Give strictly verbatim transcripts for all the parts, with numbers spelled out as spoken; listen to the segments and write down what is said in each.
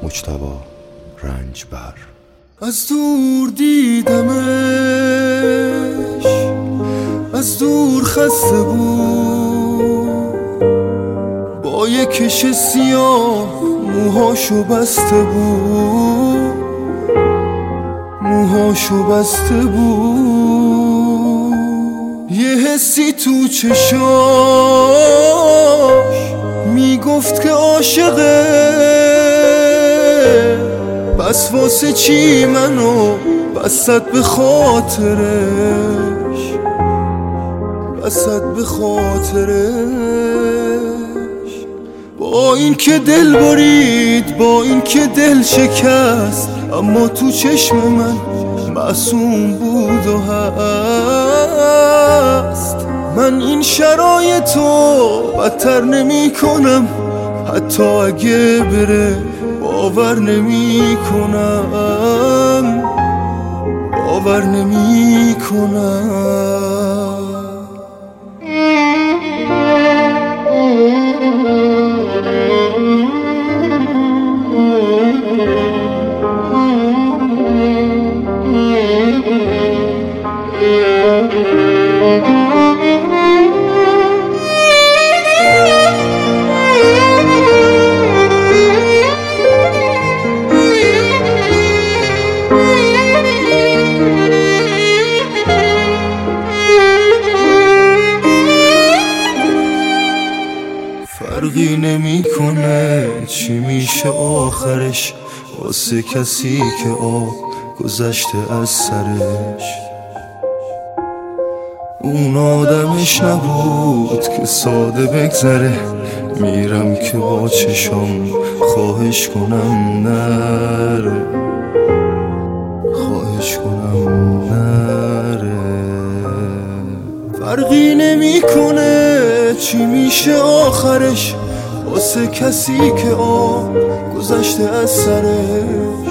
مجتبی رنجبر. از دور دیدمش، از دور خسته بود، با یک کش سیاه موهاشو بسته بود، موهاشو بسته بود. یه حسی تو چشاش میگفت که عاشقه، بس واسه چی منو بسد به خاطرش، بسد به خاطرش. با این که دل برید، با این که دل شکست، اما تو چشم من معصوم بود و هست. من این شرایطو بدتر نمی کنم، حتی اگه بره باور نمی کنم، باور نمی کنم. فرقی نمیکنه چی میشه آخرش، واسه کسی که آب گذشته از سرش. اون آدمش نبود که ساده بگذره، میرم که با چشام خواهش کنم نره، خواهش کنم نره. فرقی نمیکنه چی میشه آخرش، واسه کسی که آب گذشته از سرش.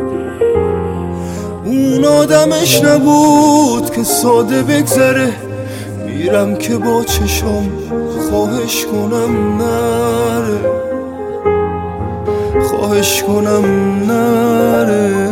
اون آدمش نبود که ساده بگذره، میرم که با چشام خواهش کنم نره، خواهش کنم نره.